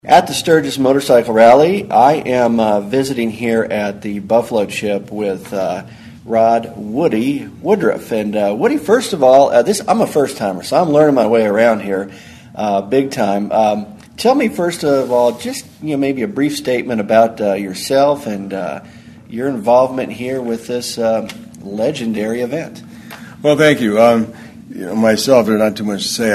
At the Sturgis Motorcycle Rally, I am visiting here at the Buffalo Chip with Rod Woody Woodruff. And Woody, first of all, I'm a first-timer, so I'm learning my way around here big time. Tell me, first of all, just maybe a brief statement about yourself and your involvement here with this legendary event. Well, thank you. Myself, there's not too much to say.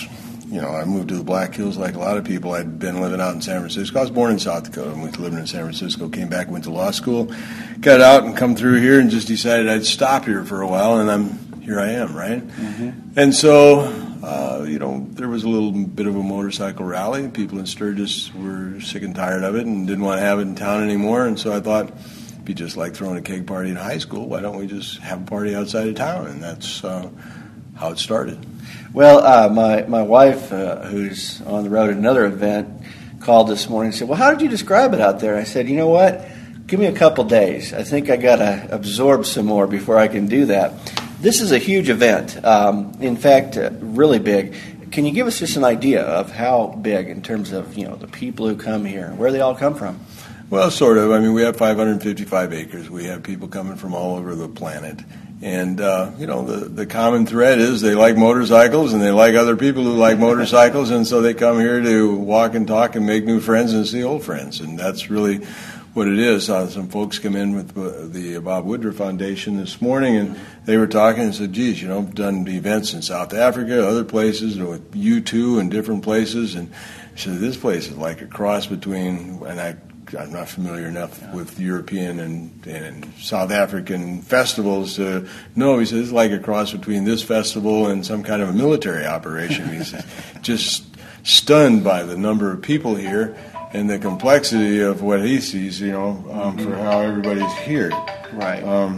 I moved to the Black Hills like a lot of people. I'd been living out in San Francisco. I was born in South Dakota. I went to living in San Francisco, came back, went to law school, got out and come through here and just decided I'd stop here for a while, and here I am, right? Mm-hmm. And so, there was a little bit of a motorcycle rally. People in Sturgis were sick and tired of it and didn't want to have it in town anymore, and so I thought, it'd be just like throwing a keg party in high school. Why don't we just have a party outside of town? And that's how it started. Well, my wife, who's on the road at another event, called this morning and said, well, how did you describe it out there? I said, you know what? Give me a couple days. I think I got to absorb some more before I can do that. This is a huge event. In fact, really big. Can you give us just an idea of how big in terms of, the people who come here, where they all come from? Well, sort of. I mean, we have 555 acres. We have people coming from all over the planet. And, the common thread is they like motorcycles and they like other people who like motorcycles, and so they come here to walk and talk and make new friends and see old friends. And that's really what it is. Some folks come in with the Bob Woodruff Foundation this morning, and they were talking and said, geez, I've done events in South Africa, other places, with U2 and different places. And he said, this place is like a cross between, and I'm not familiar enough with European and South African festivals to know. He says it's like a cross between this festival and some kind of a military operation. He says, just stunned by the number of people here and the complexity of what he sees, for how everybody's here. Right.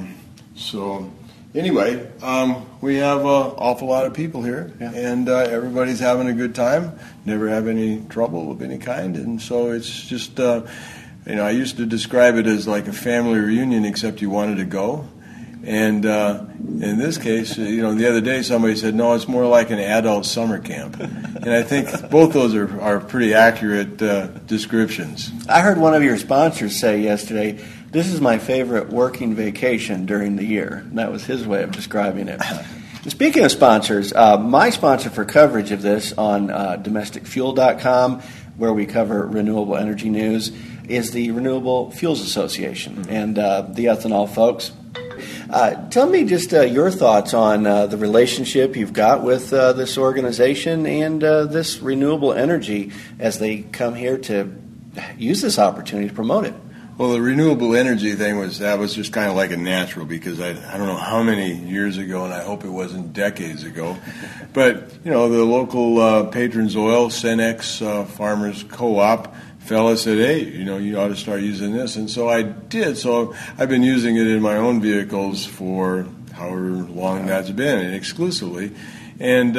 Anyway, we have an awful lot of people here, and everybody's having a good time, never have any trouble of any kind, and so it's just, I used to describe it as like a family reunion, except you wanted to go. And in this case, the other day somebody said, no, it's more like an adult summer camp. And I think both those are pretty accurate descriptions. I heard one of your sponsors say yesterday, this is my favorite working vacation during the year. And that was his way of describing it. And speaking of sponsors, my sponsor for coverage of this on domesticfuel.com, where we cover renewable energy news, is the Renewable Fuels Association and the ethanol folks. Tell me just your thoughts on the relationship you've got with this organization and this renewable energy as they come here to use this opportunity to promote it. Well, the renewable energy thing was just kind of like a natural, because I don't know how many years ago, and I hope it wasn't decades ago, but the local Patrons Oil, Cenex Farmers Co-op fella said, hey, you ought to start using this. And so I did. So I've been using it in my own vehicles for however long that's been, and exclusively. And,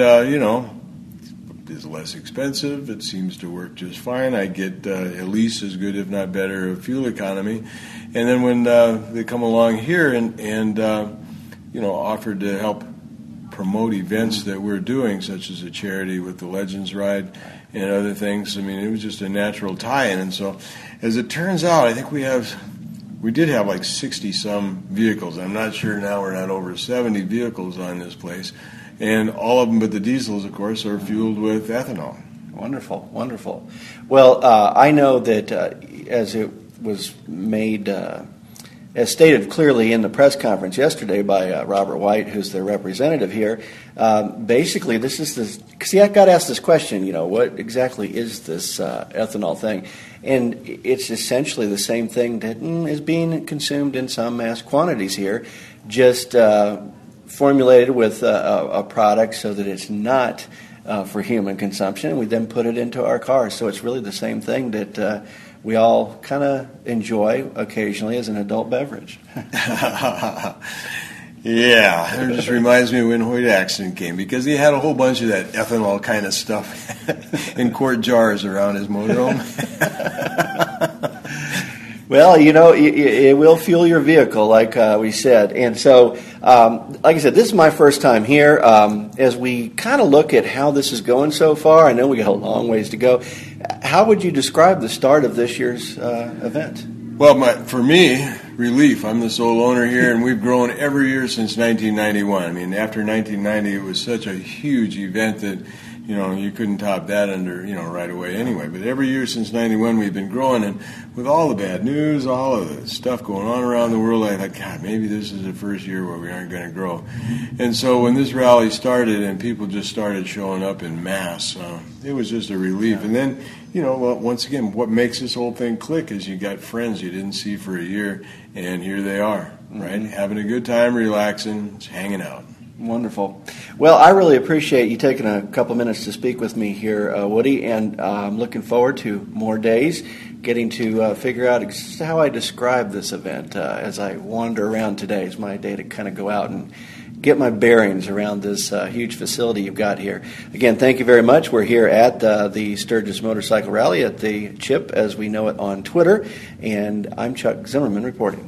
it's less expensive. It seems to work just fine. I get at least as good, if not better, fuel economy. And then when they come along here and offered to help promote events that we're doing, such as a charity with the Legends Ride and other things, it was just a natural tie-in. And so, as it turns out, I think we did have like 60-some vehicles. I'm not sure now, we're not over 70 vehicles on this place. And all of them but the diesels, of course, are fueled with ethanol. Wonderful, wonderful. Well, I know that as it was made, as stated clearly in the press conference yesterday by Robert White, who's the representative here, basically this is this, because I got asked this question, what exactly is this ethanol thing? And it's essentially the same thing that is being consumed in some mass quantities here, just formulated with a product so that it's not for human consumption. We then put it into our cars. So it's really the same thing that we all kind of enjoy occasionally as an adult beverage. Yeah, it just reminds me of when Hoyt Axton came, because he had a whole bunch of that ethanol kind of stuff in quart jars around his motorhome. Well, it will fuel your vehicle, like we said. And so, like I said, this is my first time here. As we kind of look at how this is going so far, I know we got a long ways to go. How would you describe the start of this year's event? Well, for me, relief. I'm the sole owner here, and we've grown every year since 1991. I mean, after 1990, it was such a huge event that, you couldn't top that right away anyway. But every year since 91, we've been growing, and with all the bad news, all of the stuff going on around the world, I thought, God, maybe this is the first year where we aren't going to grow. And so when this rally started and people just started showing up in mass, it was just a relief. And then, once again, what makes this whole thing click is you got friends you didn't see for a year, and here they are, right? Having a good time, relaxing, just hanging out. Wonderful. Well, I really appreciate you taking a couple minutes to speak with me here, Woody, and I'm looking forward to more days, getting to figure out how I describe this event as I wander around today. It's my day to kind of go out and get my bearings around this huge facility you've got here. Again, thank you very much. We're here at the Sturgis Motorcycle Rally at the CHIP, as we know it on Twitter, and I'm Chuck Zimmerman reporting.